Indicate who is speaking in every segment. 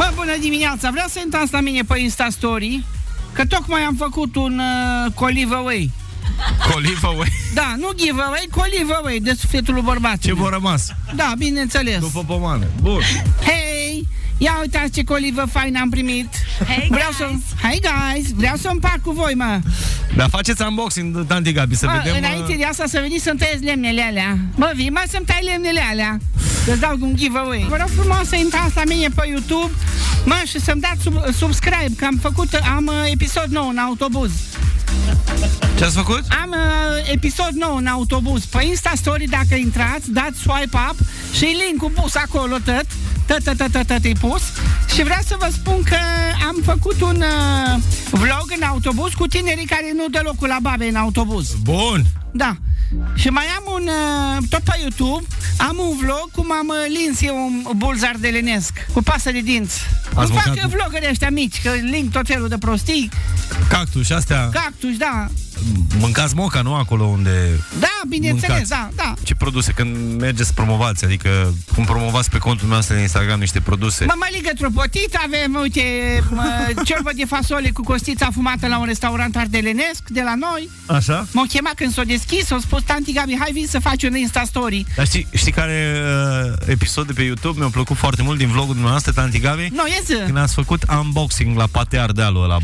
Speaker 1: Mă, bună dimineața! Vreau să intrați la mine pe Insta Story, că tocmai am făcut un giveaway.
Speaker 2: Giveaway?
Speaker 1: Da, nu giveaway, giveaway de sufletul lui bărbat.
Speaker 2: Ce v-a rămas?
Speaker 1: Da, bineînțeles.
Speaker 2: După pomană. Bun.
Speaker 1: Hei! Ia uitați ce colivă faină am primit.
Speaker 3: Hey
Speaker 1: guys! Vreau să împart cu voi, mă.
Speaker 2: Dar faceți unboxing, Tanti Gabi, să vedem...
Speaker 1: Înainte de asta să veniți să-mi tăiesc lemnele alea. Mă, vii, mă, să-mi tai lemnele alea. Să-ți dau un giveaway. Vă rog frumos să intrați la mine pe YouTube, mă, și să-mi dați subscribe, că am episod nou în autobuz.
Speaker 2: Ce ați făcut?
Speaker 1: Am episod nou în autobuz. Pe Insta Story, dacă intrați, dați swipe up și link-ul pus acolo tot e pus. Și vreau să vă spun că am făcut un vlog în autobuz cu tinerii care nu dă locul la babe în autobuz.
Speaker 2: Bun!
Speaker 1: Da. Și mai am tot pe YouTube, am un vlog cum am lins eu un bulz ardelenesc cu pasă de dinți. Îmi fac vlogări ăștia mici, că link tot felul de prostii.
Speaker 2: Cactus și astea.
Speaker 1: Cactus, da.
Speaker 2: Mâncați moca, nu? Acolo unde...
Speaker 1: Da, bineînțeles, da.
Speaker 2: Ce produse? Când mergeți să promovați, adică cum promovați pe contul nostru de Instagram niște produse?
Speaker 1: Mămăligă tropotit, avem, uite, ciorbă de fasole cu costița fumată la un restaurant ardelenesc de la noi.
Speaker 2: Așa?
Speaker 1: M-au chemat când s-o deschis, s-au spus, Tanti Gabi, hai vin să faci un Insta Story.
Speaker 2: Dar știi care episod de pe YouTube mi-a plăcut foarte mult din vlogul dumneavoastră, Tanti Gabi?
Speaker 1: No, iese.
Speaker 2: Când ați făcut unboxing la pate ardealul ăla.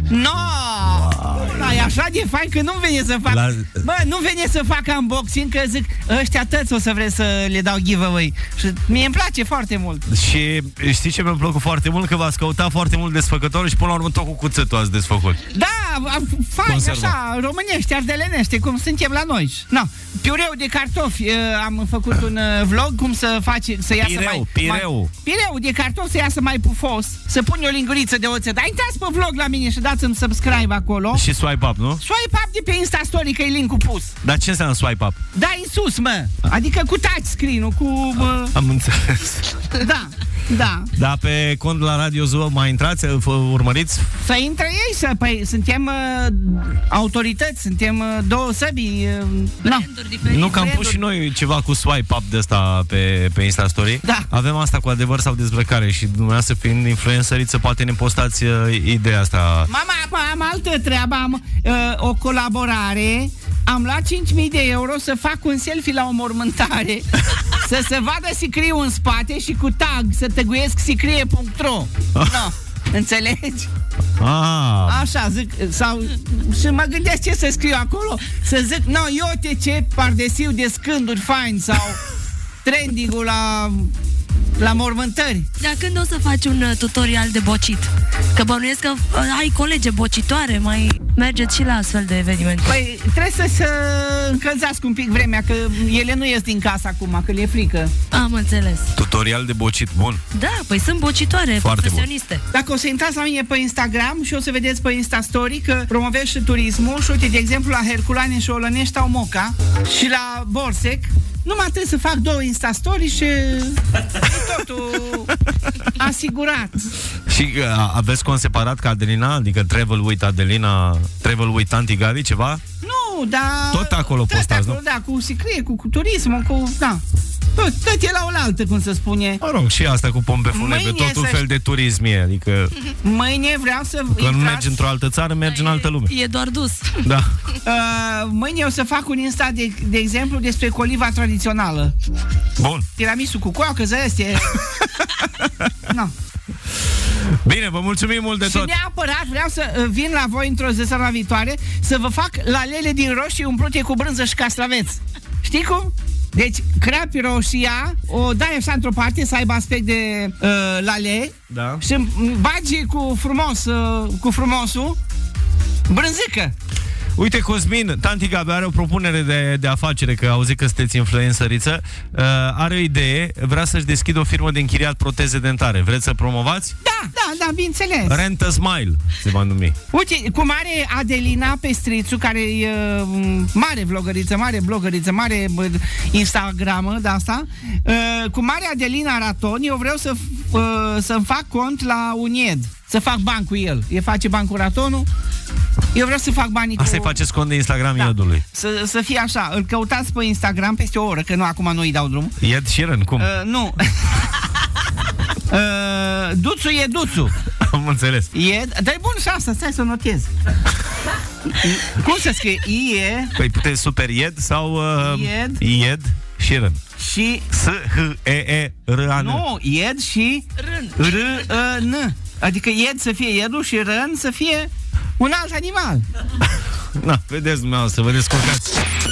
Speaker 1: No, e așa de fain că nu vine să fac. Bă, nu vine să fac unboxing, că zic, ăștia tăți o să vreți să le dau giveaway. Și mie îmi place foarte mult.
Speaker 2: Și știi ce mi-a plăcut foarte mult? Că v-ați căutat foarte mult desfăcători și până la urmă tot cu cuțetul ați desfăcut.
Speaker 1: Da, fain, așa, românești, ardelenește, cum suntem la noi. No, piureu de cartofi, am făcut un vlog cum să faci, să iasă pireu de cartofi să iasă mai pufos, să pun o linguriță de oțet. Dar intrați pe vlog la mine și dați-mi subscribe acolo.
Speaker 2: Și swipe up, nu?
Speaker 1: Swipe up de pe Insta Story, că e link-ul pus.
Speaker 2: Dar ce înseamnă swipe up?
Speaker 1: Da, în sus, mă. Adică cu touchscreen-ul, cu...
Speaker 2: Am înțeles.
Speaker 1: Da.
Speaker 2: Dar pe cont la Radio Zoo mai intrați, urmăriți?
Speaker 1: Să intre ei, păi suntem autorități, suntem două săbii.
Speaker 2: Nu că am pus și noi ceva cu swipe up de asta pe Insta Story.
Speaker 1: Da.
Speaker 2: Avem asta cu adevăr sau dezbrăcare și dumneavoastră fiind influenceriță poate ne postați ideea asta.
Speaker 1: Mama, am altă treabă, am o colaborare. Am luat 5.000 de euro să fac un selfie la o mormântare. Să se vadă sicriul în spate și cu tag să tăguiesc sicrie.ro. No, înțelegi? Așa zic, sau și mă gândesc ce să scriu acolo. Să zic, iute ce pardesiu de scânduri fain sau trending-ul la mormântări.
Speaker 3: Dar când o să faci un tutorial de bocit? Că bănuiesc că ai colege bocitoare, mai mergeți și la astfel de evenimente.
Speaker 1: Păi trebuie să încălzească un pic vremea, că ele nu ies din casă acum, că le e frică.
Speaker 3: Am înțeles.
Speaker 2: Tutorial de bocit, bun.
Speaker 3: Da, păi sunt bocitoare
Speaker 2: foarte
Speaker 3: profesioniste.
Speaker 2: Bun.
Speaker 1: Dacă o să intrați la mine pe Instagram și o să vedeți pe Insta Story că promovez și turismul și uite, de exemplu, la Herculane și Olănești au moca și la Borsec numai trebuie să fac 2 Insta Story și e totul asigurat.
Speaker 2: Și aveți cont separat ca Adelina? Adică Travel with Adelina, Travel with Tanti Gabi, ceva?
Speaker 1: Nu, dar...
Speaker 2: Tot acolo postați, nu?
Speaker 1: Da, cu sicrie, cu turismul, cu... Da. Tot e la oaltă, cum se spune.
Speaker 2: Mă rog, și asta cu pompe funebre, tot un fel de turism e, adică...
Speaker 1: Mâine vreau să...
Speaker 2: Că nu mergi într-o altă țară, mergi în altă lume.
Speaker 3: E doar dus.
Speaker 2: Da.
Speaker 1: Mâine o să fac un Insta, de exemplu, despre coliva tradițională.
Speaker 2: Bun.
Speaker 1: Tiramisu cu coacă, zăie. No.
Speaker 2: Bine, vă mulțumim mult de tot.
Speaker 1: Și neapărat vreau să vin la voi într-o zi la viitoare să vă fac lalele din roșii umplute cu brânză și castraveți. Știi cum? Deci, crapi roșia, o dai așa într-o parte să aibă aspect de lale.
Speaker 2: Da.
Speaker 1: Și bagi cu frumosul brânzică.
Speaker 2: Uite, Cosmin, Tanti Gabi are o propunere de afacere, că auzi că sunteți influențăriță. Are o idee, vrea să-și deschidă o firmă de închiriat proteze dentare. Vreți să promovați?
Speaker 1: Da, bineînțeles.
Speaker 2: Rent a Smile se va numi.
Speaker 1: Uite, cum are Adelina Pestrițu, care e mare vlogăriță, mare blogăriță, mare Instagramă de asta. Cu mare Adelina Raton, eu vreau să-mi fac cont la Unied. Să fac bani cu el. El face bani cu Ratonul. Eu vreau să fac banii
Speaker 2: Asta-i faceți cont de Instagram Iedului.
Speaker 1: Să fie așa. Îl căutați pe Instagram peste o oră, că nu, acum nu îi dau drumul.
Speaker 2: Ed Sheeran, cum?
Speaker 1: Nu. Duțu e duțu.
Speaker 2: Am înțeles.
Speaker 1: Dar-i bun și asta, stai să notez. Cum se scrie? E.
Speaker 2: Păi puteți super ied sau ied și rân.
Speaker 1: Și
Speaker 2: S-H-E-E-R-A-N.
Speaker 1: nu, ied și R-N. Adică ied să fie iedul și rân să fie un alt animal.
Speaker 2: Na, vedeți dumneavoastră, vă descurcați.